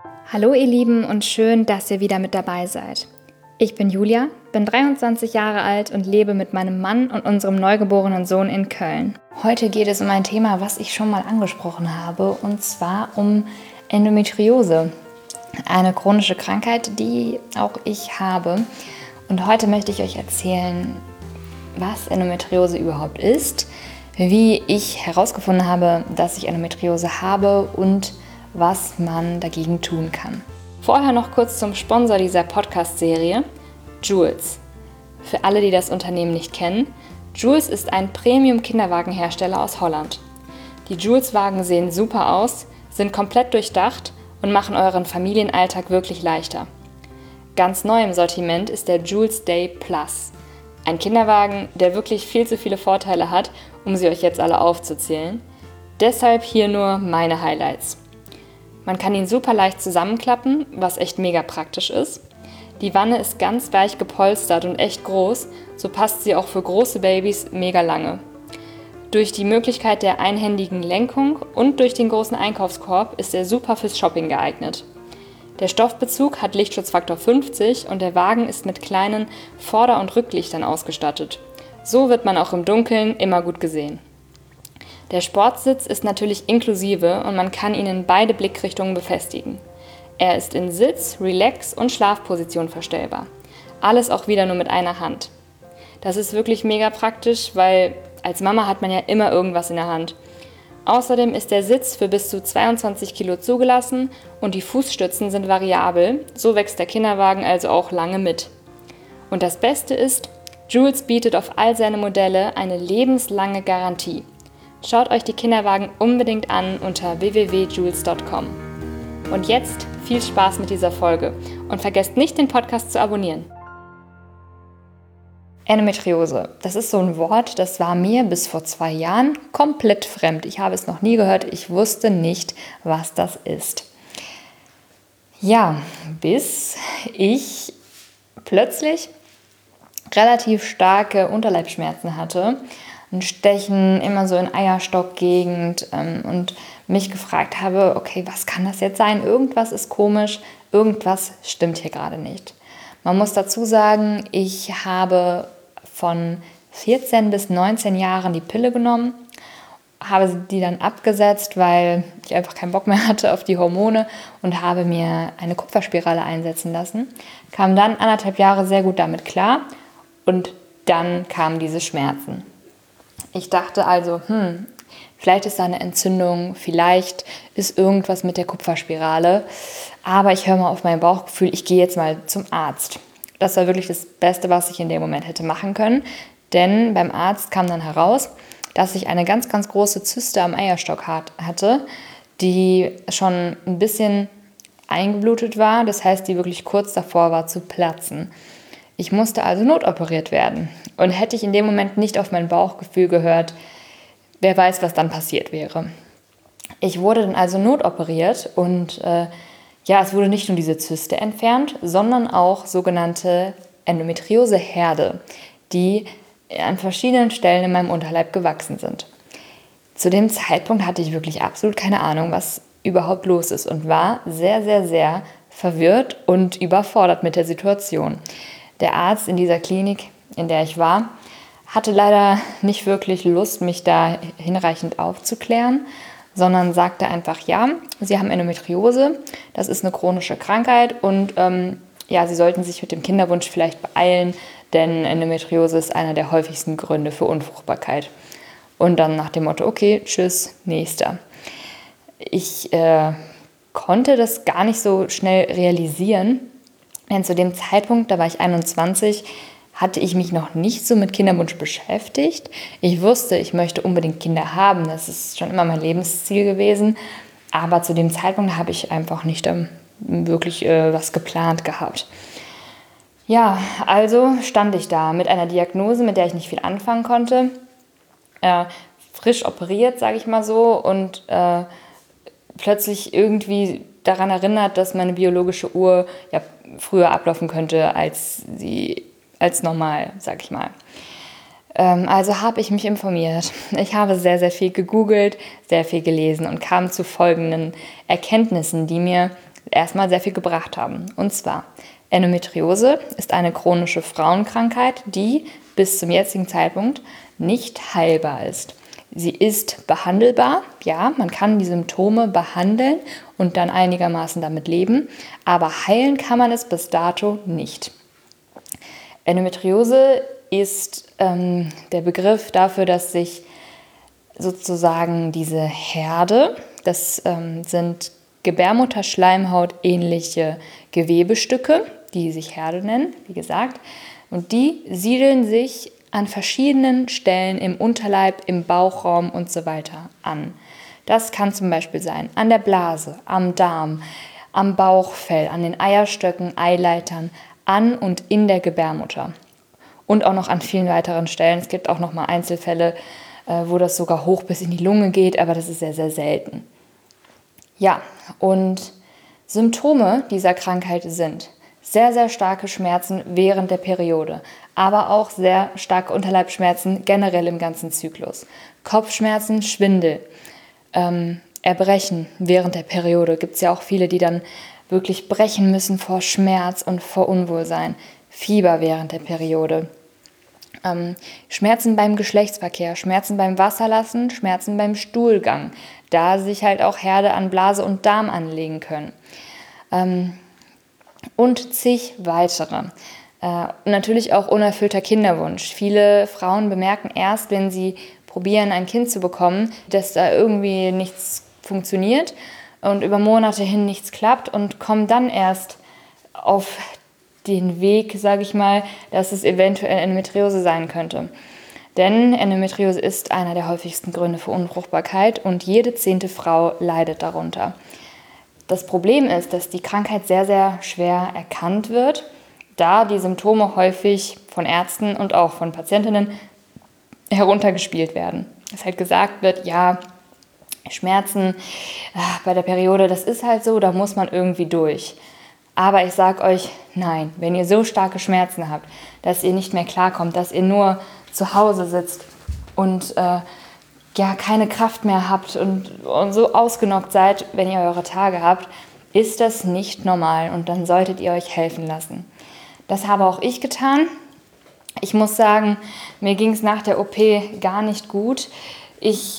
Hallo ihr Lieben und schön, dass ihr wieder mit dabei seid. Ich bin Julia, bin 23 Jahre alt und lebe mit meinem Mann und unserem neugeborenen Sohn in Köln. Heute geht es um ein Thema, was ich schon mal angesprochen habe, und zwar um Endometriose. Eine chronische Krankheit, die auch ich habe. Und heute möchte ich euch erzählen, was Endometriose überhaupt ist, wie ich herausgefunden habe, dass ich Endometriose habe und was man dagegen tun kann. Vorher noch kurz zum Sponsor dieser Podcast-Serie, Joules. Für alle, die das Unternehmen nicht kennen, Joules ist ein Premium-Kinderwagenhersteller aus Holland. Die Joules-Wagen sehen super aus, sind komplett durchdacht und machen euren Familienalltag wirklich leichter. Ganz neu im Sortiment ist der Joules Day Plus. Ein Kinderwagen, der wirklich viel zu viele Vorteile hat, um sie euch jetzt alle aufzuzählen. Deshalb hier nur meine Highlights. Man kann ihn super leicht zusammenklappen, was echt mega praktisch ist. Die Wanne ist ganz weich gepolstert und echt groß, so passt sie auch für große Babys mega lange. Durch die Möglichkeit der einhändigen Lenkung und durch den großen Einkaufskorb ist er super fürs Shopping geeignet. Der Stoffbezug hat Lichtschutzfaktor 50 und der Wagen ist mit kleinen Vorder- und Rücklichtern ausgestattet. So wird man auch im Dunkeln immer gut gesehen. Der Sportsitz ist natürlich inklusive und man kann ihn in beide Blickrichtungen befestigen. Er ist in Sitz-, Relax- und Schlafposition verstellbar. Alles auch wieder nur mit einer Hand. Das ist wirklich mega praktisch, weil als Mama hat man ja immer irgendwas in der Hand. Außerdem ist der Sitz für bis zu 22 Kilo zugelassen und die Fußstützen sind variabel, so wächst der Kinderwagen also auch lange mit. Und das Beste ist, Joules bietet auf all seine Modelle eine lebenslange Garantie. Schaut euch die Kinderwagen unbedingt an unter www.joules.com. Und jetzt viel Spaß mit dieser Folge und vergesst nicht, den Podcast zu abonnieren. Endometriose, das ist so ein Wort, das war mir bis vor 2 Jahren komplett fremd. Ich habe es noch nie gehört, ich wusste nicht, was das ist. Ja, bis ich plötzlich relativ starke Unterleibsschmerzen hatte. Ein Stechen immer so in Eierstockgegend und mich gefragt habe, okay, was kann das jetzt sein? Irgendwas ist komisch, irgendwas stimmt hier gerade nicht. Man muss dazu sagen, ich habe von 14 bis 19 Jahren die Pille genommen, habe die dann abgesetzt, weil ich einfach keinen Bock mehr hatte auf die Hormone und habe mir eine Kupferspirale einsetzen lassen. Kam dann 1,5 Jahre sehr gut damit klar und dann kamen diese Schmerzen. Ich dachte also, vielleicht ist da eine Entzündung, vielleicht ist irgendwas mit der Kupferspirale, aber ich höre mal auf mein Bauchgefühl, ich gehe jetzt mal zum Arzt. Das war wirklich das Beste, was ich in dem Moment hätte machen können, denn beim Arzt kam dann heraus, dass ich eine ganz, ganz große Zyste am Eierstock hatte, die schon ein bisschen eingeblutet war, das heißt, die wirklich kurz davor war zu platzen. Ich musste also notoperiert werden. Und hätte ich in dem Moment nicht auf mein Bauchgefühl gehört, wer weiß, was dann passiert wäre. Ich wurde dann also notoperiert und es wurde nicht nur diese Zyste entfernt, sondern auch sogenannte Endometrioseherde, die an verschiedenen Stellen in meinem Unterleib gewachsen sind. Zu dem Zeitpunkt hatte ich wirklich absolut keine Ahnung, was überhaupt los ist und war sehr, sehr, sehr verwirrt und überfordert mit der Situation. Der Arzt in dieser Klinik, in der ich war, hatte leider nicht wirklich Lust, mich da hinreichend aufzuklären, sondern sagte einfach, ja, Sie haben Endometriose, das ist eine chronische Krankheit und Sie sollten sich mit dem Kinderwunsch vielleicht beeilen, denn Endometriose ist einer der häufigsten Gründe für Unfruchtbarkeit. Und dann nach dem Motto, okay, tschüss, nächster. Ich konnte das gar nicht so schnell realisieren, denn zu dem Zeitpunkt, da war ich 21, hatte ich mich noch nicht so mit Kinderwunsch beschäftigt. Ich wusste, ich möchte unbedingt Kinder haben. Das ist schon immer mein Lebensziel gewesen. Aber zu dem Zeitpunkt habe ich einfach nicht wirklich was geplant gehabt. Ja, also stand ich da mit einer Diagnose, mit der ich nicht viel anfangen konnte. Frisch operiert, sage ich mal so. Und plötzlich irgendwie daran erinnert, dass meine biologische Uhr ja früher ablaufen könnte als normal, sag ich mal. Also habe ich mich informiert. Ich habe sehr, sehr viel gegoogelt, sehr viel gelesen und kam zu folgenden Erkenntnissen, die mir erstmal sehr viel gebracht haben. Und zwar, Endometriose ist eine chronische Frauenkrankheit, die bis zum jetzigen Zeitpunkt nicht heilbar ist. Sie ist behandelbar, ja, man kann die Symptome behandeln und dann einigermaßen damit leben, aber heilen kann man es bis dato nicht. Endometriose ist der Begriff dafür, dass sich sozusagen diese Herde, das sind Gebärmutterschleimhaut-ähnliche Gewebestücke, die sich Herde nennen, wie gesagt, und die siedeln sich an verschiedenen Stellen im Unterleib, im Bauchraum und so weiter an. Das kann zum Beispiel sein an der Blase, am Darm, am Bauchfell, an den Eierstöcken, Eileitern, an und in der Gebärmutter. Und auch noch an vielen weiteren Stellen. Es gibt auch noch mal Einzelfälle, wo das sogar hoch bis in die Lunge geht, aber das ist sehr, sehr selten. Ja, und Symptome dieser Krankheit sind sehr, sehr starke Schmerzen während der Periode, aber auch sehr starke Unterleibsschmerzen generell im ganzen Zyklus. Kopfschmerzen, Schwindel, Erbrechen während der Periode. Gibt es ja auch viele, die dann wirklich brechen müssen vor Schmerz und vor Unwohlsein. Fieber während der Periode. Schmerzen beim Geschlechtsverkehr, Schmerzen beim Wasserlassen, Schmerzen beim Stuhlgang, da sich halt auch Herde an Blase und Darm anlegen können. Und zig weitere. Natürlich auch unerfüllter Kinderwunsch. Viele Frauen bemerken erst, wenn sie probieren, ein Kind zu bekommen, dass da irgendwie nichts funktioniert und über Monate hin nichts klappt und kommen dann erst auf den Weg, sage ich mal, dass es eventuell Endometriose sein könnte. Denn Endometriose ist einer der häufigsten Gründe für Unfruchtbarkeit und jede 10. Frau leidet darunter. Das Problem ist, dass die Krankheit sehr, sehr schwer erkannt wird, da die Symptome häufig von Ärzten und auch von Patientinnen heruntergespielt werden. Es halt gesagt wird, ja, Schmerzen bei der Periode, das ist halt so, da muss man irgendwie durch. Aber ich sage euch, nein, wenn ihr so starke Schmerzen habt, dass ihr nicht mehr klarkommt, dass ihr nur zu Hause sitzt und keine Kraft mehr habt und so ausgenockt seid, wenn ihr eure Tage habt, ist das nicht normal und dann solltet ihr euch helfen lassen. Das habe auch ich getan. Ich muss sagen, mir ging es nach der OP gar nicht gut. Ich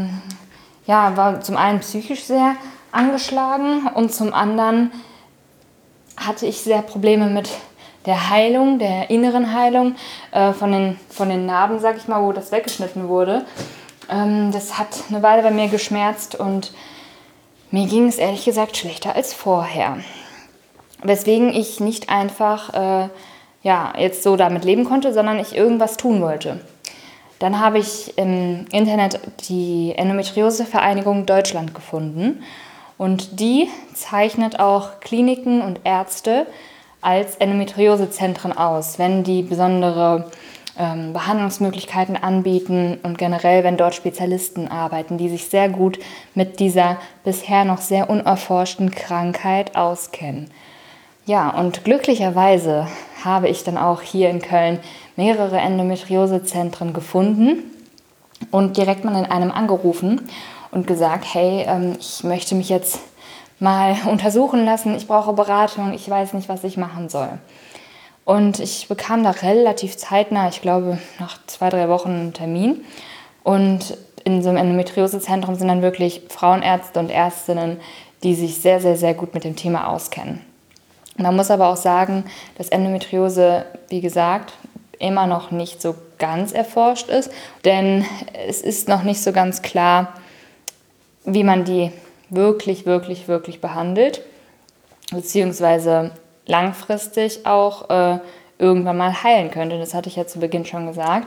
war zum einen psychisch sehr angeschlagen und zum anderen hatte ich sehr Probleme mit der Heilung, der inneren Heilung von den Narben, sag ich mal, wo das weggeschnitten wurde. Das hat eine Weile bei mir geschmerzt und mir ging es ehrlich gesagt schlechter als vorher. Weswegen ich nicht einfach jetzt so damit leben konnte, sondern ich irgendwas tun wollte. Dann habe ich im Internet die Endometriose-Vereinigung Deutschland gefunden. Und die zeichnet auch Kliniken und Ärzte als Endometriosezentren aus, wenn die besondere Behandlungsmöglichkeiten anbieten und generell, wenn dort Spezialisten arbeiten, die sich sehr gut mit dieser bisher noch sehr unerforschten Krankheit auskennen. Ja, und glücklicherweise habe ich dann auch hier in Köln mehrere Endometriosezentren gefunden und direkt mal in einem angerufen und gesagt, hey, ich möchte mich jetzt mal untersuchen lassen, ich brauche Beratung, ich weiß nicht, was ich machen soll. Und ich bekam da relativ zeitnah, ich glaube nach 2-3 Wochen einen Termin. Und in so einem Endometriosezentrum sind dann wirklich Frauenärzte und Ärztinnen, die sich sehr, sehr, sehr gut mit dem Thema auskennen. Man muss aber auch sagen, dass Endometriose, wie gesagt, immer noch nicht so ganz erforscht ist, denn es ist noch nicht so ganz klar, wie man die wirklich, wirklich, wirklich behandelt, beziehungsweise langfristig auch irgendwann mal heilen könnte. Das hatte ich ja zu Beginn schon gesagt.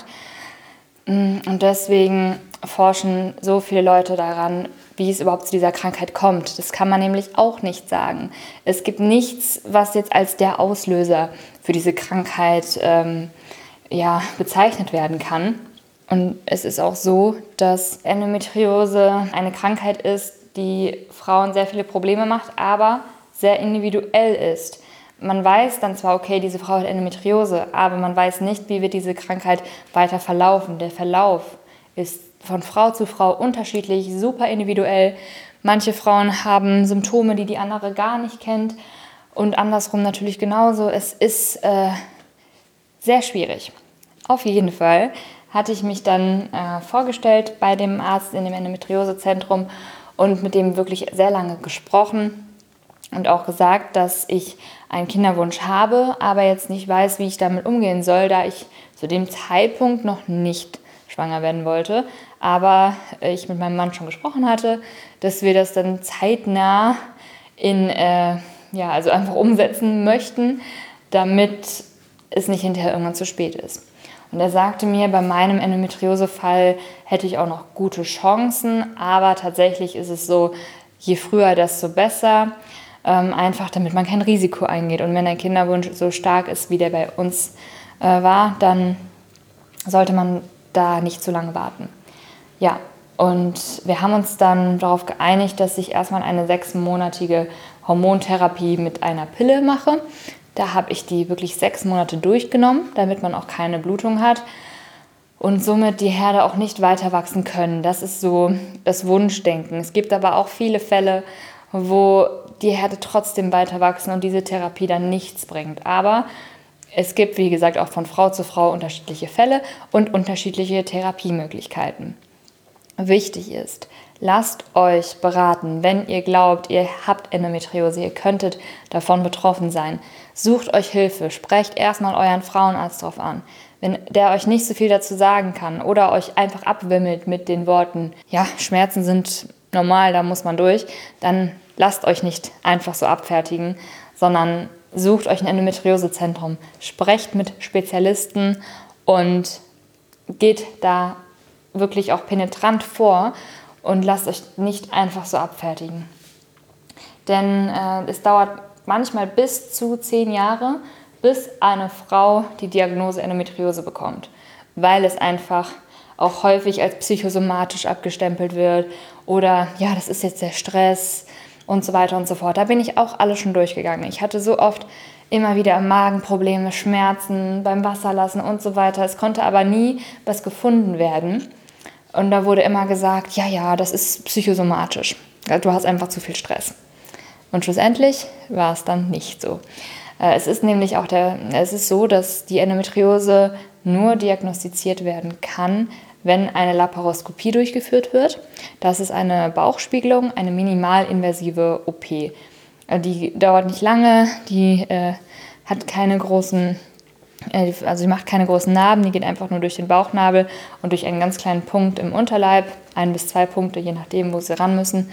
Und deswegen forschen so viele Leute daran, wie es überhaupt zu dieser Krankheit kommt. Das kann man nämlich auch nicht sagen. Es gibt nichts, was jetzt als der Auslöser für diese Krankheit bezeichnet werden kann. Und es ist auch so, dass Endometriose eine Krankheit ist, die Frauen sehr viele Probleme macht, aber sehr individuell ist. Man weiß dann zwar, okay, diese Frau hat Endometriose, aber man weiß nicht, wie wird diese Krankheit weiter verlaufen. Der Verlauf ist von Frau zu Frau unterschiedlich, super individuell. Manche Frauen haben Symptome, die andere gar nicht kennt und andersrum natürlich genauso. Es ist sehr schwierig. Auf jeden Fall hatte ich mich dann vorgestellt bei dem Arzt in dem Endometriosezentrum und mit dem wirklich sehr lange gesprochen und auch gesagt, dass ich einen Kinderwunsch habe, aber jetzt nicht weiß, wie ich damit umgehen soll, da ich zu dem Zeitpunkt noch nicht schwanger werden wollte. Aber ich mit meinem Mann schon gesprochen hatte, dass wir das dann zeitnah also einfach umsetzen möchten, damit es nicht hinterher irgendwann zu spät ist. Und er sagte mir, bei meinem Endometriose-Fall hätte ich auch noch gute Chancen, aber tatsächlich ist es so, je früher, desto besser, einfach damit man kein Risiko eingeht. Und wenn der Kinderwunsch so stark ist, wie der bei uns war, dann sollte man da nicht zu lange warten. Ja, und wir haben uns dann darauf geeinigt, dass ich erstmal eine 6-monatige Hormontherapie mit einer Pille mache. Da habe ich die wirklich 6 Monate durchgenommen, damit man auch keine Blutung hat und somit die Herde auch nicht weiter wachsen können. Das ist so das Wunschdenken. Es gibt aber auch viele Fälle, wo die Herde trotzdem weiter wachsen und diese Therapie dann nichts bringt. Aber es gibt, wie gesagt, auch von Frau zu Frau unterschiedliche Fälle und unterschiedliche Therapiemöglichkeiten. Wichtig ist, lasst euch beraten, wenn ihr glaubt, ihr habt Endometriose, ihr könntet davon betroffen sein. Sucht euch Hilfe, sprecht erstmal euren Frauenarzt drauf an. Wenn der euch nicht so viel dazu sagen kann oder euch einfach abwimmelt mit den Worten, ja, Schmerzen sind normal, da muss man durch, dann lasst euch nicht einfach so abfertigen, sondern sucht euch ein Endometriosezentrum, sprecht mit Spezialisten und geht da wirklich auch penetrant vor und lasst euch nicht einfach so abfertigen. Denn es dauert manchmal bis zu 10 Jahre, bis eine Frau die Diagnose Endometriose bekommt, weil es einfach auch häufig als psychosomatisch abgestempelt wird oder ja, das ist jetzt der Stress und so weiter und so fort. Da bin ich auch alle schon durchgegangen. Ich hatte so oft immer wieder Magenprobleme, Schmerzen beim Wasserlassen und so weiter. Es konnte aber nie was gefunden werden. Und da wurde immer gesagt, ja, das ist psychosomatisch. Du hast einfach zu viel Stress. Und schlussendlich war es dann nicht so. Es ist nämlich auch so, dass die Endometriose nur diagnostiziert werden kann, wenn eine Laparoskopie durchgeführt wird. Das ist eine Bauchspiegelung, eine minimalinvasive OP. Die dauert nicht lange, die hat keine großen, die macht keine großen Narben, die geht einfach nur durch den Bauchnabel und durch einen ganz kleinen Punkt im Unterleib, 1 bis 2 Punkte, je nachdem, wo sie ran müssen.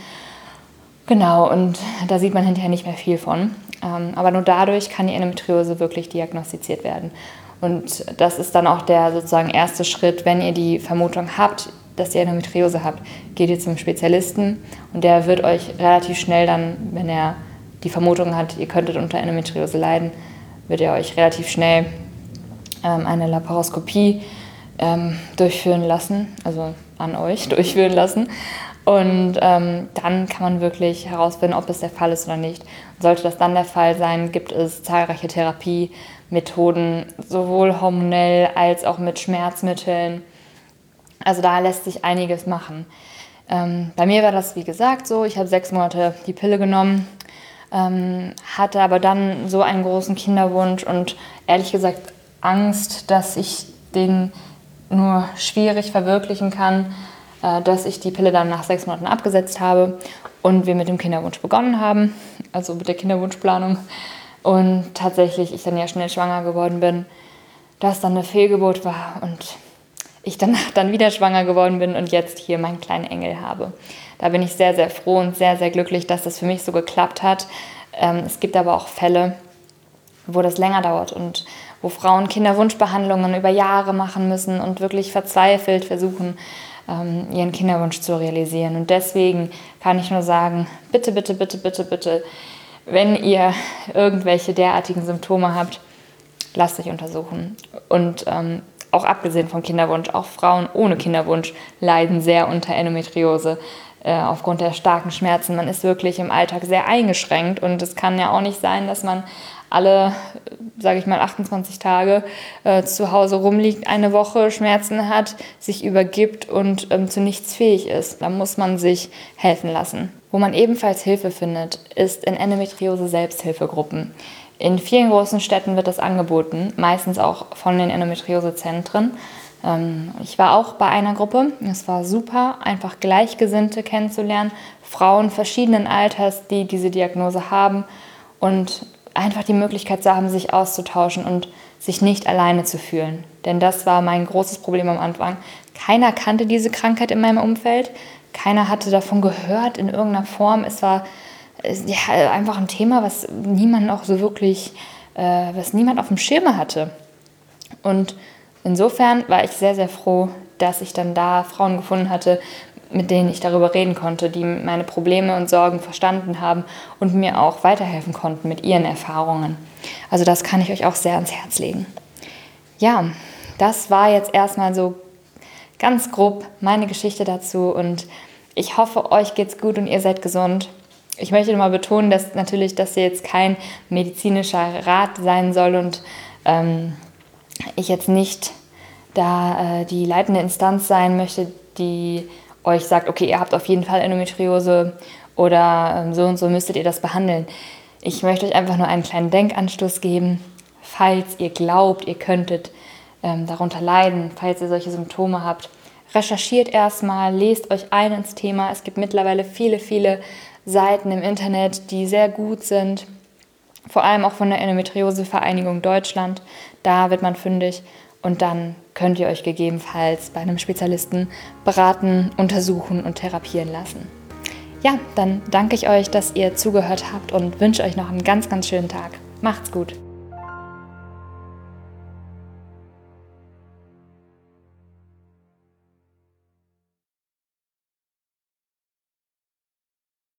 Genau, und da sieht man hinterher nicht mehr viel von. Aber nur dadurch kann die Endometriose wirklich diagnostiziert werden. Und das ist dann auch der sozusagen erste Schritt, wenn ihr die Vermutung habt, dass ihr Endometriose habt, geht ihr zum Spezialisten und der wird euch relativ schnell dann, wenn er die Vermutung hat, ihr könntet unter Endometriose leiden, wird er euch relativ schnell eine Laparoskopie durchführen lassen, also an euch durchführen lassen. Und dann kann man wirklich herausfinden, ob es der Fall ist oder nicht. Und sollte das dann der Fall sein, gibt es zahlreiche Therapiemethoden, sowohl hormonell als auch mit Schmerzmitteln. Also da lässt sich einiges machen. Bei mir war das, wie gesagt, so. Ich habe 6 Monate die Pille genommen, hatte aber dann so einen großen Kinderwunsch und ehrlich gesagt Angst, dass ich den nur schwierig verwirklichen kann, dass ich die Pille dann nach 6 Monaten abgesetzt habe und wir mit dem Kinderwunsch begonnen haben, also mit der Kinderwunschplanung. Und tatsächlich ich dann ja schnell schwanger geworden bin, dass dann eine Fehlgeburt war und ich danach dann wieder schwanger geworden bin und jetzt hier meinen kleinen Engel habe. Da bin ich sehr, sehr froh und sehr, sehr glücklich, dass das für mich so geklappt hat. Es gibt aber auch Fälle, wo das länger dauert und wo Frauen Kinderwunschbehandlungen über Jahre machen müssen und wirklich verzweifelt versuchen, ihren Kinderwunsch zu realisieren. Und deswegen kann ich nur sagen, bitte, bitte, bitte, bitte, bitte, wenn ihr irgendwelche derartigen Symptome habt, lasst euch untersuchen. Und auch abgesehen vom Kinderwunsch, auch Frauen ohne Kinderwunsch leiden sehr unter Endometriose. aufgrund der starken Schmerzen. Man ist wirklich im Alltag sehr eingeschränkt und es kann ja auch nicht sein, dass man alle, sage ich mal, 28 Tage zu Hause rumliegt, eine Woche Schmerzen hat, sich übergibt und zu nichts fähig ist. Da muss man sich helfen lassen. Wo man ebenfalls Hilfe findet, ist in Endometriose-Selbsthilfegruppen. In vielen großen Städten wird das angeboten, meistens auch von den Endometriose-Zentren. Ich war auch bei einer Gruppe, es war super, einfach Gleichgesinnte kennenzulernen, Frauen verschiedenen Alters, die diese Diagnose haben und einfach die Möglichkeit zu haben, sich auszutauschen und sich nicht alleine zu fühlen. Denn das war mein großes Problem am Anfang. Keiner kannte diese Krankheit in meinem Umfeld, keiner hatte davon gehört in irgendeiner Form. Es war einfach ein Thema, was niemand auch so wirklich, was niemand auf dem Schirm hatte. Und insofern war ich sehr, sehr froh, dass ich dann da Frauen gefunden hatte, mit denen ich darüber reden konnte, die meine Probleme und Sorgen verstanden haben und mir auch weiterhelfen konnten mit ihren Erfahrungen. Also das kann ich euch auch sehr ans Herz legen. Ja, das war jetzt erstmal so ganz grob meine Geschichte dazu und ich hoffe, euch geht's gut und ihr seid gesund. Ich möchte nochmal betonen, dass natürlich das jetzt kein medizinischer Rat sein soll und ich jetzt nicht da die leitende Instanz sein möchte, die euch sagt, okay, ihr habt auf jeden Fall Endometriose oder so und so müsstet ihr das behandeln. Ich möchte euch einfach nur einen kleinen Denkanstoß geben, falls ihr glaubt, ihr könntet darunter leiden, falls ihr solche Symptome habt. Recherchiert erstmal, lest euch ein ins Thema. Es gibt mittlerweile viele, viele Seiten im Internet, die sehr gut sind, vor allem auch von der Endometriose-Vereinigung Deutschland. Da wird man fündig und dann könnt ihr euch gegebenenfalls bei einem Spezialisten beraten, untersuchen und therapieren lassen. Ja, dann danke ich euch, dass ihr zugehört habt und wünsche euch noch einen ganz, ganz schönen Tag. Macht's gut!